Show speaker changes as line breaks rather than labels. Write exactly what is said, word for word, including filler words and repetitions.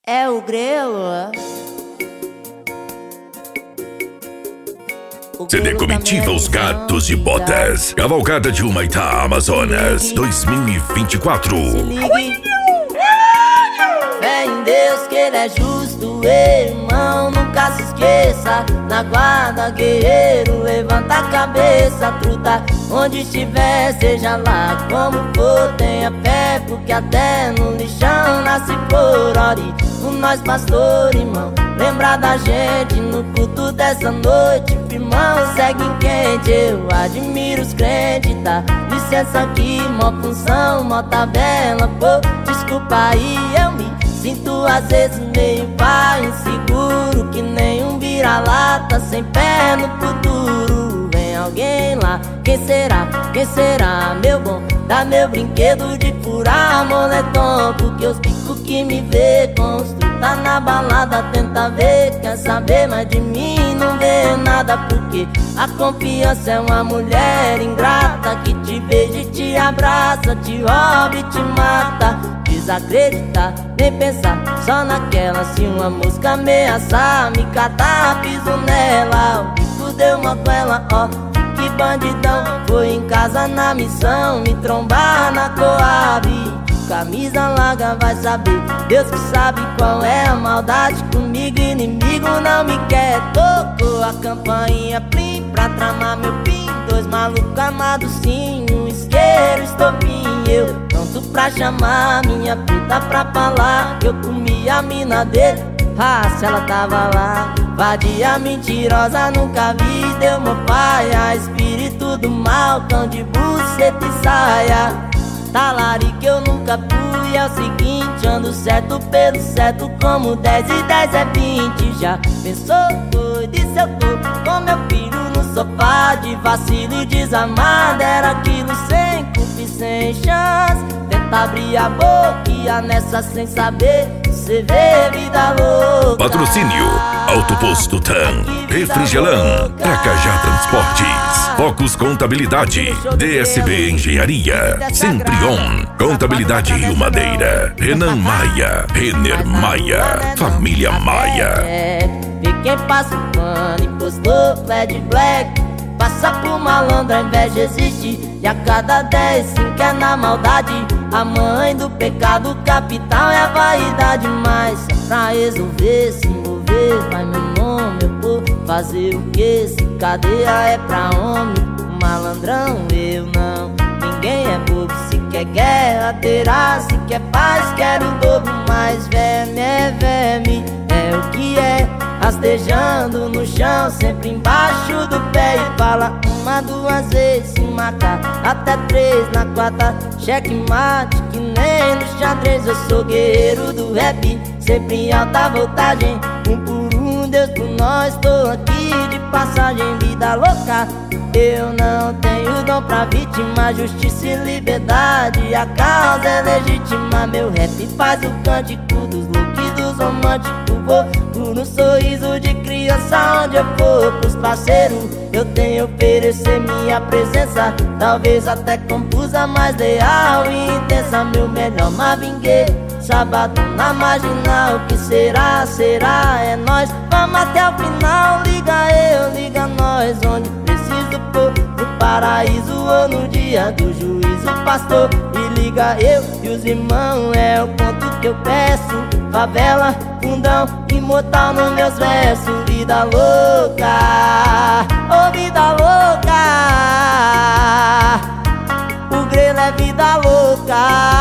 É o grelo.
C D Comitiva Os Gatos de Botas. Cavalgada de Humaitá, Amazonas, dois mil e vinte e quatro.
Se ligue. Fé em Deus que Ele é justo, irmão, nunca se esqueça. Na guarda, guerreiro, levanta a cabeça, truta. Onde estiver, seja lá como for, tenha fé, porque até no lixão nasce flor. Ore por nós, pastor, irmão, lembra da gente no culto dessa noite. Irmão, segue em quente, eu admiro os crentes, tá? Licença aqui, mó função, mó tabela, pô, desculpa aí, eu me sinto às vezes meio pá, inseguro, que nem um vira-lata, sem pé no futuro. Vem alguém lá, quem será, quem será, meu bom? Dá meu brinquedo de furar moletom, porque os picos que me vê construir tá na balada, tenta ver, quer saber mais de mim, não vê nada, porque a confiança é uma mulher ingrata, que te beija e te abraça, te rouba e te mata. Desacreditar, nem pensar só naquela, se uma mosca ameaçar, me catar, piso nela. O bico deu uma coela, ó, que bandidão. Foi em casa na missão, me trombar na Coab. Camisa larga vai saber, Deus que sabe qual é a maldade comigo. Inimigo não me quer. Tocou a campainha plim pra tramar meu pin. Dois malucos armados sim, um isqueiro, estopim. Eu pronto pra chamar minha preta pra falar que eu comi a mina dele. Ah, se ela tava lá, vadia mentirosa, nunca vi. Deu meu pai, a espírito do mal, cão de buceta e saia. Talarica eu nunca fui, é o seguinte, ando certo pelo certo, como dez e dez é vinte. Já pensou, doido, e se eu tô com meu filho no sofá, de vacilo e desamado, era aquilo sem culpa e sem chance. Tenta abrir a boca nessa sem saber, cê vê vida louca.
Patrocínio Alto Posto Tan, Refrigelan, Tracajá Transportes, Focus Contabilidade, D S B Engenharia, Sempre On, Contabilidade Rio Madeira, Renan Maia, Renner Maia, Família Maia.
Vê quem passa o pano e postou Led Black, passa por malandro, a inveja existe. E a cada dez, cinco é na maldade. A mãe do pecado capital é a vaidade. Mas se é pra resolver, se envolver, vai meu nome, eu vou fazer o que? Se cadeia é pra homem, malandrão eu não. Ninguém é bobo, se quer guerra terá, se quer paz quero o dobro. Mas verme é verme, é o que é, rastejando no chão, sempre embaixo do pé. E fala uma, duas vezes, se marcar até três, na quarta checkmate, que nem no xadrez. Eu sou guerreiro do rap, sempre em alta voltagem, um por um, Deus por nós, tô aqui de passagem. Vida louca, eu não tenho dom pra vítima, justiça e liberdade, a causa é legítima. Meu rap faz o cântico dos loucos e dos românticos. Vou por um sorriso de criança onde eu for, pros parceiros eu tenho que oferecer minha presença, talvez até confusa, mas leal e intensa. Meu melhor Marvin Gaye, sábado na marginal, que será, será, é nóis, vamos até o final. Liga eu, liga nós, onde preciso pôr, no paraíso ou no dia do juízo, pastor. E liga eu e os irmãos, é o ponto que eu peço. Favela, fundão, imortal nos meus versos. Vida louca, oh vida louca, o grelo é vida louca.